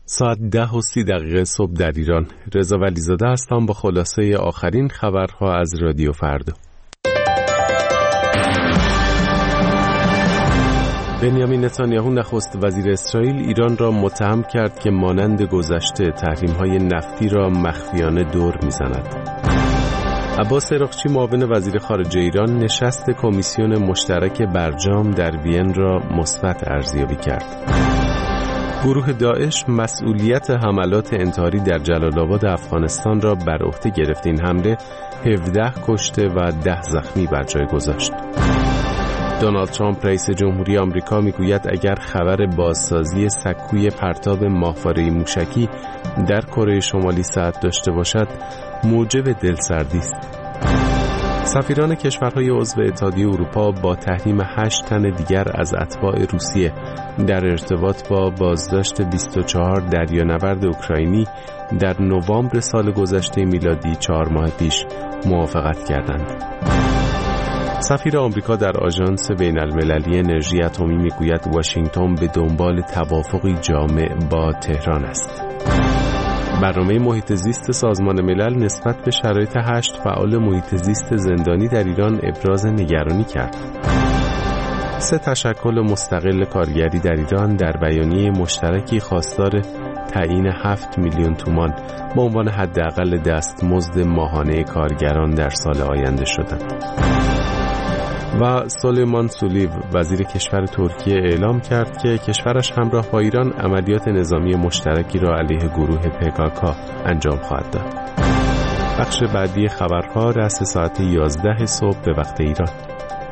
ساعت 10:30 صبح در ایران. رضا ولیزاده هستم با خلاصه آخرین خبرها از رادیو فردا. بنیامین نتانیاهو نخست وزیر اسرائیل ایران را متهم کرد که مانند گذشته تحریم‌های نفتی را مخفیانه دور می‌زند. عباس عراقچی معاون وزیر خارجه ایران نشست کمیسیون مشترک برجام در وین را مثبت ارزیابی کرد. گروه داعش مسئولیت حملات انتحاری در جلال آباد افغانستان را بر عهده گرفت. این حمله 17 کشته و 10 زخمی بر جای گذاشت. دونالد ترامپ رئیس جمهوری آمریکا میگوید اگر خبر بازسازی سکوی پرتاب ماهواره موشکی در کره شمالی صحت داشته باشد موجب دلسردی است. سفیران کشورهای عضو اتحادیه اروپا با تحریم 8 تن دیگر از اتباع روسیه در ارتباط با بازداشت 24 دریانورد اوکراینی در نوامبر سال گذشته میلادی 4 ماه پیش موافقت کردند. سفیر آمریکا در آژانس بین‌المللی انرژی اتمی میگوید واشنگتن به دنبال توافقی جامع با تهران است. برنامه محیط زیست سازمان ملل نسبت به شرایط 8 فعال محیط زیست زندانی در ایران ابراز نگرانی کرد. 3 تشکل مستقل کارگری در ایران در بیانیه مشترکی خواستار تعیین 7 میلیون تومان به عنوان حداقل دستمزد ماهانه کارگران در سال آینده شدند. و سلیمان سولیو وزیر کشور ترکیه اعلام کرد که کشورش همراه با ایران عملیات نظامی مشترکی را علیه گروه PKK انجام خواهد داد. بخش بعدی خبرها رأس ساعت 11 صبح به وقت ایران.